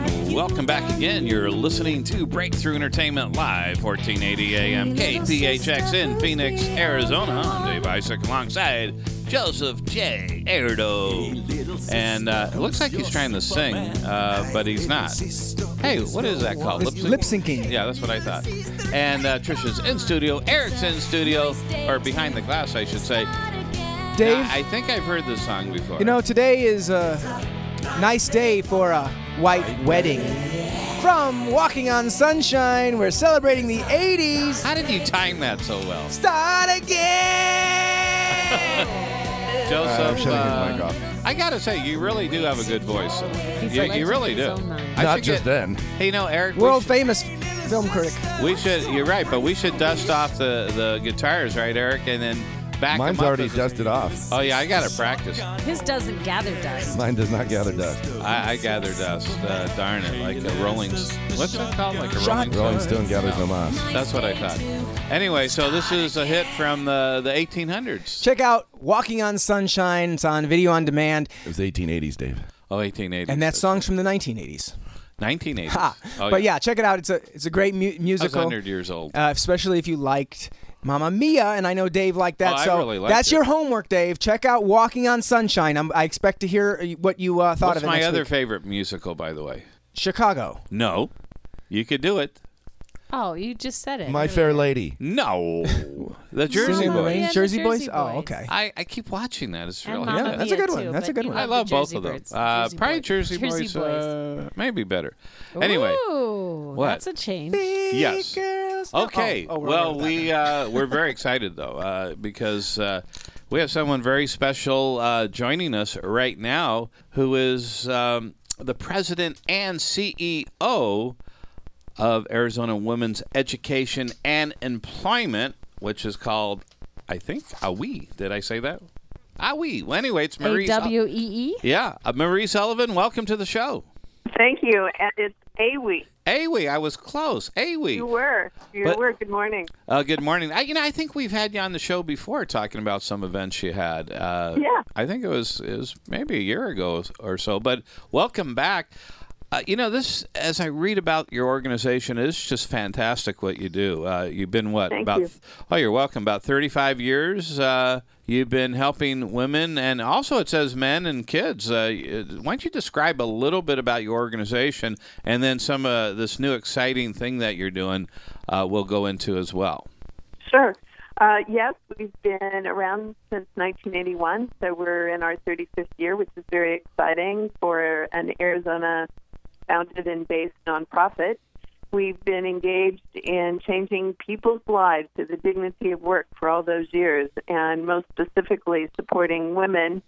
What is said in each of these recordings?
And welcome back again. You're listening to Breakthrough Entertainment Live, 1480 AM KPHX in Phoenix, Arizona. I'm Dave Isaac alongside Joseph J. Erdo. And it looks like he's trying to sing, but he's not. Hey, what is that called? Lip syncing. Yeah, that's what I thought. And Trisha's in studio, Eric's in studio, or behind the glass, I should say. Dave? Now, I think I've heard this song before. You know, today is a nice day for a white wedding. From Walking on Sunshine, we're celebrating the 80s. How did you time that so well? Start again! Joseph, I'm shutting his mic off. I gotta say, you really do have a good voice. You really do. Not just then. Hey, you know, Eric, World famous film critic. we should. You're right, but we should dust off the guitars, right, Eric, and then back Mine's them up. already dusted off. Oh yeah, I gotta practice. His doesn't gather dust. Mine does not gather dust. I gather dust. Darn it, like a rolling. What's it called? Like a rolling. Rolling Stone gathers no moss. That's what I thought. Anyway, so this is a hit from the 1800s. Check out Walking on Sunshine. It's on video on demand. It was 1880s, Dave. Oh, 1880s. And that song's from the 1980s. 1980s. Ha. Oh, But yeah, check it out. It's a great I was musical. 100 years old. Especially if you liked Mamma Mia, and I know Dave liked that. Oh, I so really liked that's it. your homework, Dave. Check out Walking on Sunshine. I expect to hear what you thought What's of it my next other week. favorite musical, by the way? Chicago. No. You could do it. Oh, you just said it. My Fair Lady. No. The Jersey Singing in the Boys. Rain? Yeah, the Jersey Boys? Jersey Oh, Boys. okay. I keep watching that. It's And really Mamma Yeah, that's a Mia good one. too, That's a but good you one. I the love both Jersey of them. Birds, Jersey Probably Boys. Jersey Boys. Maybe better. Anyway. Ooh, What? That's a change. Yes. Girls. Okay. Oh, we're well, over that we're very excited though because we have someone very special joining us right now who is the president and CEO of Arizona Women's Education and Employment, which is called, I think, AWE. Did I say that? AWE. Well, anyway, it's Marie. AWEE? Yeah, Marie Sullivan. Welcome to the show. Thank you. And it's AWE. AWE. I was close. AWE. You were. Good morning. Good morning. I think we've had you on the show before talking about some events you had. Yeah. I think it was maybe a year ago or so. But welcome back. This, as I read about your organization, it's just fantastic what you do. You've been Thank you. Oh, you're welcome. About 35 years. You've been helping women, and also it says men and kids. Why don't you describe a little bit about your organization, and then some of this new exciting thing that you're doing we'll go into as well. Sure. Yes, we've been around since 1981, so we're in our 35th year, which is very exciting for an Arizona founded and based nonprofit. We've been engaged in changing people's lives to the dignity of work for all those years, and most specifically supporting women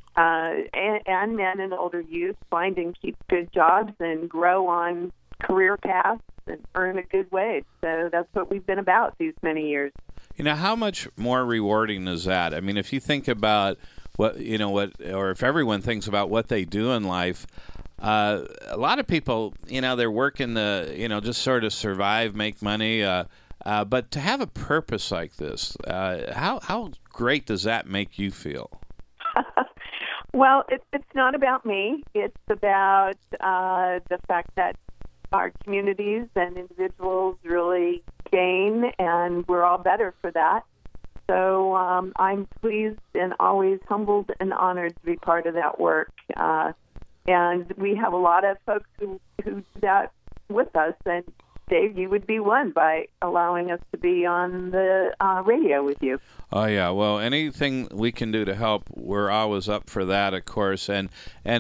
and men and older youth find and keep good jobs and grow on career paths and earn a good wage. So that's what we've been about these many years. How much more rewarding is that? I mean, if you think about or if everyone thinks about what they do in life, a lot of people, they're working to, just sort of survive, make money. But to have a purpose like this, how great does that make you feel? Well, it's not about me. It's about the fact that our communities and individuals really gain, and we're all better for that. So I'm pleased and always humbled and honored to be part of that work. And we have a lot of folks who do that with us. And Dave, you would be one by allowing us to be on the radio with you. Oh yeah, well, anything we can do to help, we're always up for that, of course. And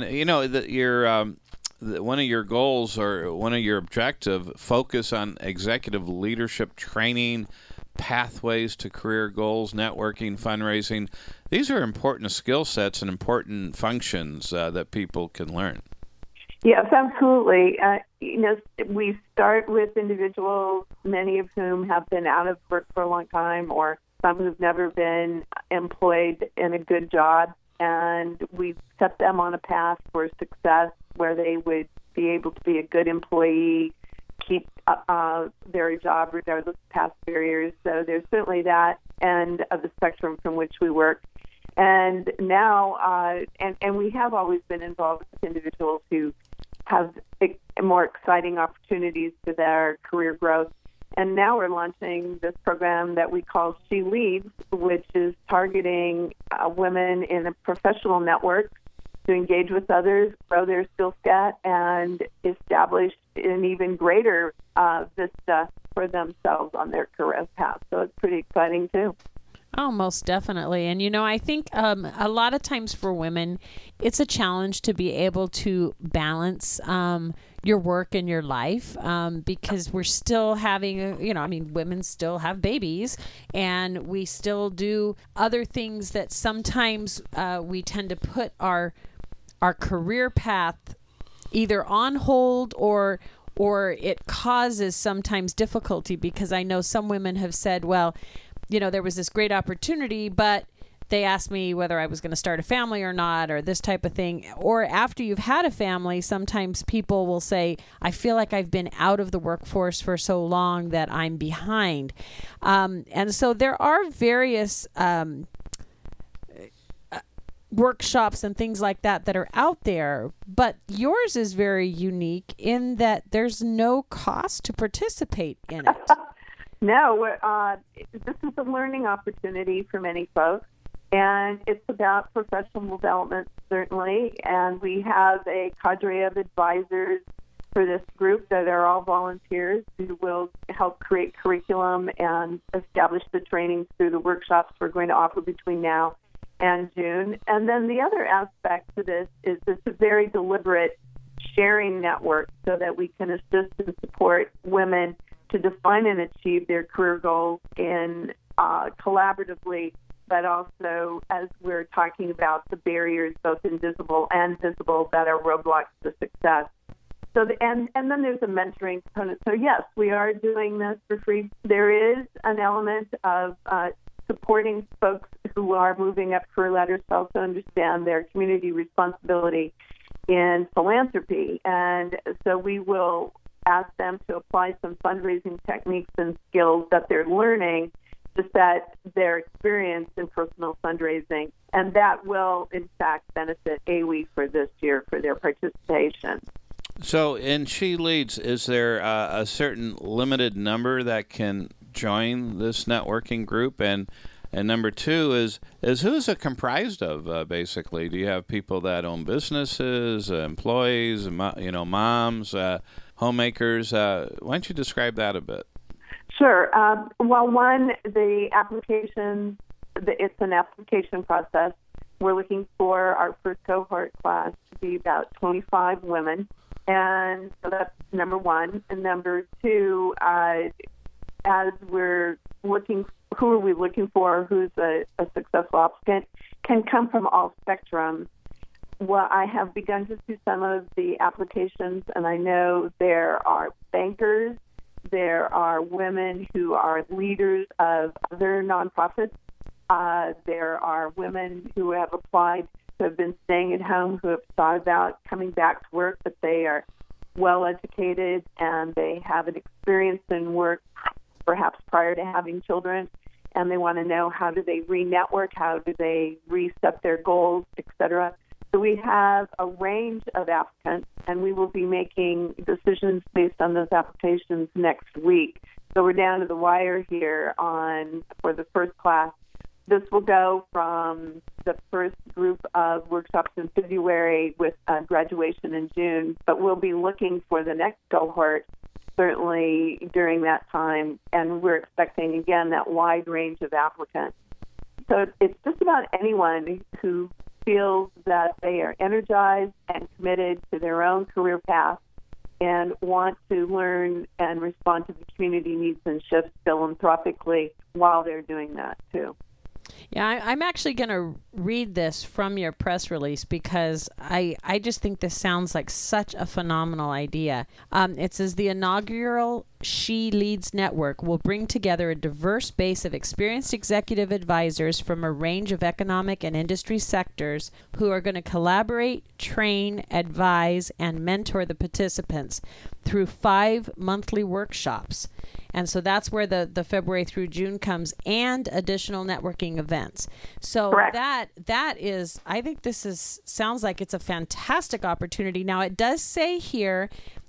one of your goals or one of your objectives, focus on executive leadership training, pathways to career goals, networking, fundraising. These are important skill sets and important functions that people can learn. Yes, absolutely. We start with individuals, many of whom have been out of work for a long time, or some who've never been employed in a good job, and we set them on a path for success where they would be able to be a good employee, keep their job regardless of past barriers. So there's certainly that end of the spectrum from which we work. And now, and we have always been involved with individuals who have more exciting opportunities for their career growth. And now we're launching this program that we call She Leads, which is targeting women in a professional network to engage with others, grow their skill set, and establish an even greater vista for themselves on their career path. So it's pretty exciting, too. Oh, most definitely. And, I think a lot of times for women, it's a challenge to be able to balance your work and your life because we're still having, women still have babies and we still do other things that sometimes we tend to put our career path either on hold or it causes sometimes difficulty, because I know some women have said, well, there was this great opportunity, but they asked me whether I was going to start a family or not, or this type of thing. Or after you've had a family, sometimes people will say, I feel like I've been out of the workforce for so long that I'm behind. And so there are various workshops and things like that are out there, but yours is very unique in that there's no cost to participate in it. No, this is a learning opportunity for many folks, and it's about professional development, certainly, and we have a cadre of advisors for this group that are all volunteers who will help create curriculum and establish the trainings through the workshops we're going to offer between now and June. And then the other aspect to this is it's a very deliberate sharing network so that we can assist and support women to define and achieve their career goals in collaboratively, but also as we're talking about the barriers, both invisible and visible, that are roadblocks to success. So, and then there's a mentoring component. So yes, we are doing this for free. There is an element of supporting folks who are moving up career ladders to also understand their community responsibility in philanthropy. And so we will ask them to apply some fundraising techniques and skills that they're learning to set their experience in personal fundraising. And that will, in fact, benefit AWE for this year for their participation. So in She Leads, is there a certain limited number that can join this networking group? And number two is who's it comprised of, basically? Do you have people that own businesses, employees, moms, homemakers? Why don't you describe that a bit? Sure. Well, one, the application, it's an application process. We're looking for our first cohort class to be about 25 women. And so that's number one. And number two, as we're looking, who are we looking for, who's a successful applicant, can come from all spectrums. Well, I have begun to see some of the applications, and I know there are bankers, there are women who are leaders of other nonprofits, there are women who have applied, who have been staying at home, who have thought about coming back to work, but they are well educated and they have an experience in work perhaps prior to having children, and they want to know how do they re-network, how do they reset their goals, etc. So we have a range of applicants, and we will be making decisions based on those applications next week. So we're down to the wire here for the first class. This will go from the first group of workshops in February with graduation in June, but we'll be looking for the next cohort certainly during that time, and we're expecting, again, that wide range of applicants. So it's just about anyone who feels that they are energized and committed to their own career path and want to learn and respond to the community needs and shifts philanthropically while they're doing that, too. Yeah, I'm actually going to read this from your press release because I just think this sounds like such a phenomenal idea. It says the inaugural She Leads Network will bring together a diverse base of experienced executive advisors from a range of economic and industry sectors who are going to collaborate, train, advise, and mentor the participants through 5 monthly workshops. And so that's where the February through June comes, and additional networking events. So Correct. that is, I think this sounds like it's a fantastic opportunity. Now, it does say here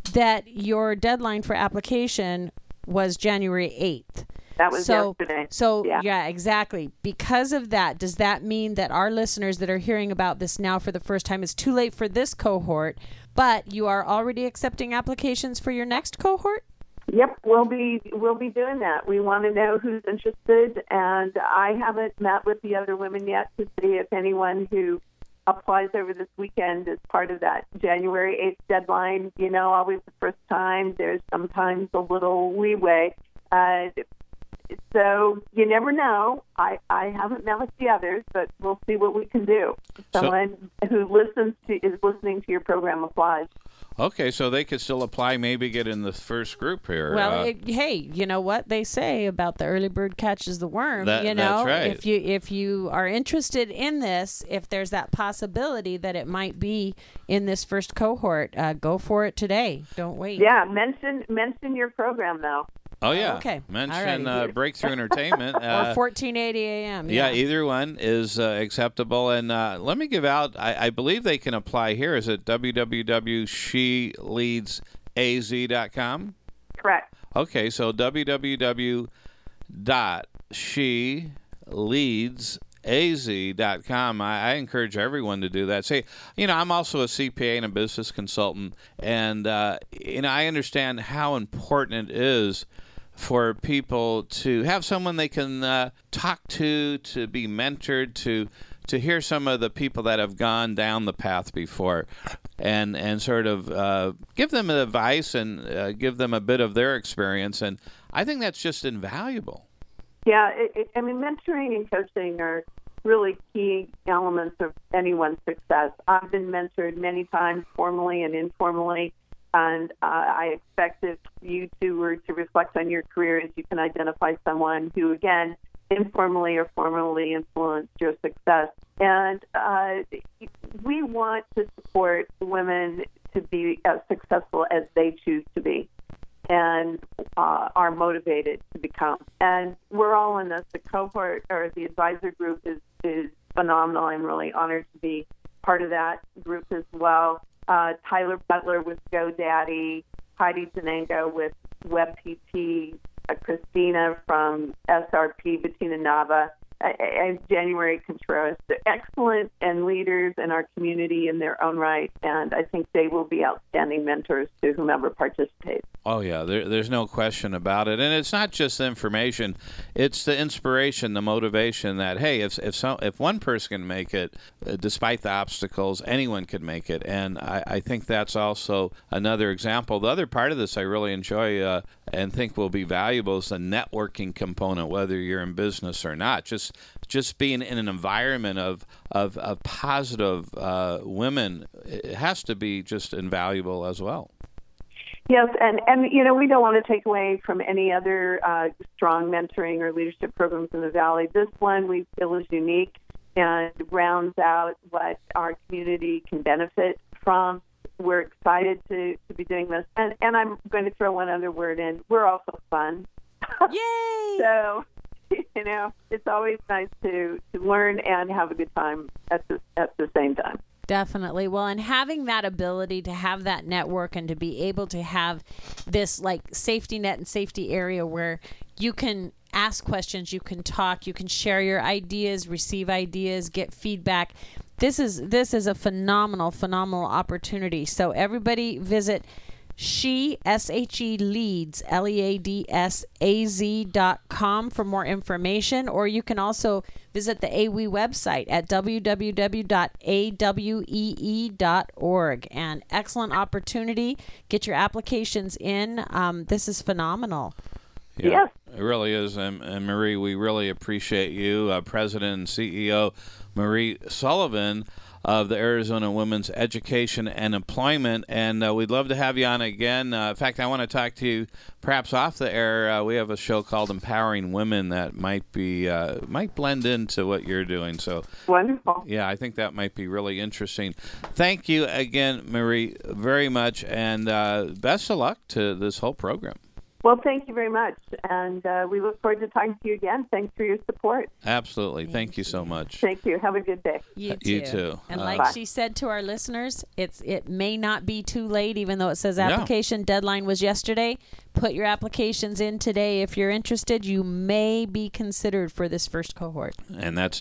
that your deadline for application was January 8th. That was yesterday. So, yeah, exactly. Because of that, does that mean that our listeners that are hearing about this now for the first time, it's too late for this cohort, but you are already accepting applications for your next cohort? Yep, we'll be doing that. We want to know who's interested, and I haven't met with the other women yet to see if anyone who applies over this weekend is part of that January 8th deadline. You know, always the first time, there's sometimes a little leeway. So you never know. I haven't met with the others, but we'll see what we can do. Someone who is listening to your program applies. Okay, so they could still apply, maybe get in the first group here. Well, hey, you know what they say about the early bird catches the worm. That's right. If you are interested in this, if there's that possibility that it might be in this first cohort, go for it today. Don't wait. Yeah, mention your program though. Oh, yeah. Okay. Mention Breakthrough Entertainment. Or 1480 AM. Yeah, either one is acceptable. And let me give out, I believe they can apply here. Is it www.sheleadsaz.com? Correct. Okay, so www.sheleadsaz.com. I encourage everyone to do that. Say, I'm also a CPA and a business consultant, and I understand how important it is for people to have someone they can talk to be mentored, to hear some of the people that have gone down the path before, and sort of give them advice and give them a bit of their experience. And I think that's just invaluable. Yeah, mentoring and coaching are really key elements of anyone's success. I've been mentored many times, formally and informally, and I expect if you two were to reflect on your careers, you can identify someone who, again, informally or formally influenced your success. And we want to support women to be as successful as they choose to be and are motivated to become. And we're all in this. The cohort or the advisor group is phenomenal. I'm really honored to be part of that group as well. Tyler Butler with GoDaddy, Heidi Zanengo with WebPT, Christina from SRP, Bettina Nava, and January Contreras. They're excellent and leaders in our community in their own right, and I think they will be outstanding mentors to whomever participates. Oh, yeah, there's no question about it. And it's not just the information. It's the inspiration, the motivation that, hey, if one person can make it, despite the obstacles, anyone can make it. And I think that's also another example. The other part of this I really enjoy and think will be valuable is the networking component, whether you're in business or not. Just being in an environment of positive women, it has to be just invaluable as well. Yes, and we don't want to take away from any other strong mentoring or leadership programs in the Valley. This one we feel is unique and rounds out what our community can benefit from. We're excited to be doing this. And I'm going to throw one other word in. We're also fun. Yay! So, it's always nice to learn and have a good time at the same time. Definitely. Well, and having that ability to have that network and to be able to have this like safety net and safety area where you can ask questions, you can talk, you can share your ideas, receive ideas, get feedback. This is a phenomenal opportunity. So everybody visit Leads, LEADSAZ.com for more information, or you can also visit the AWE website at www.awee.org. And excellent opportunity. Get your applications in. This is phenomenal. Yeah, yes. It really is. And Marie, we really appreciate you, President and CEO Marie Sullivan of the Arizona Women's Education and Employment, and we'd love to have you on again. In fact, I want to talk to you perhaps off the air. We have a show called Empowering Women that might blend into what you're doing. So wonderful. Yeah, I think that might be really interesting. Thank you again, Marie, very much, and best of luck to this whole program. Well, thank you very much, and we look forward to talking to you again. Thanks for your support. Absolutely. Thank you so much. Thank you. Have a good day. You You too. And Uh, like Bye. she said to our listeners, it may not be too late, even though it says application deadline was yesterday. Put your applications in today. If you're interested, you may be considered for this first cohort. And that's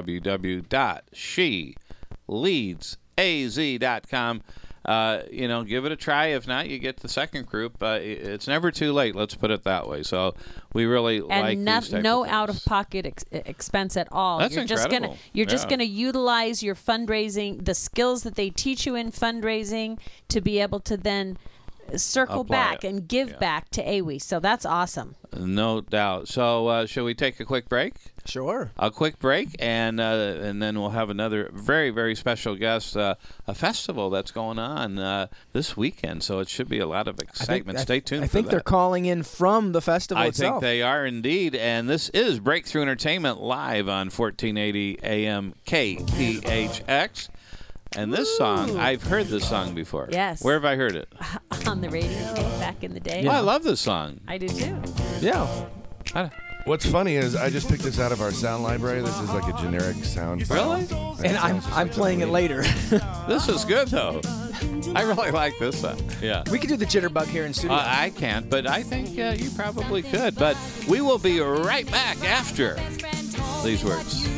www.sheleadsaz.com. Give it a try. If not, you get the second group. It's never too late. Let's put it that way. So we really like And these type no of things. out-of-pocket expense at all. That's you're incredible. You're just Yeah. going to utilize your fundraising, the skills that they teach you in fundraising, to be able to then circle Apply back it. and give back to AWE. So that's awesome. No doubt. So shall we take a quick break? Sure. A quick break, and then we'll have another very, very special guest, a festival that's going on this weekend. So it should be a lot of excitement. Stay tuned I for think that. they're calling in from the festival I itself. think they are indeed. And this is Breakthrough Entertainment live on 1480 AM KPHX. And this song, I've heard this song before. Yes. Where have I heard it? On the radio back in the day. Oh, I love this song. I do too. Yeah. What's funny is I just picked this out of our sound library. This is like a generic sound. Really? file. And I'm playing it later. This is good, though. I really like this song. Yeah. We could do the jitterbug here in studio. I can't, but I think you probably could. But we will be right back after these words.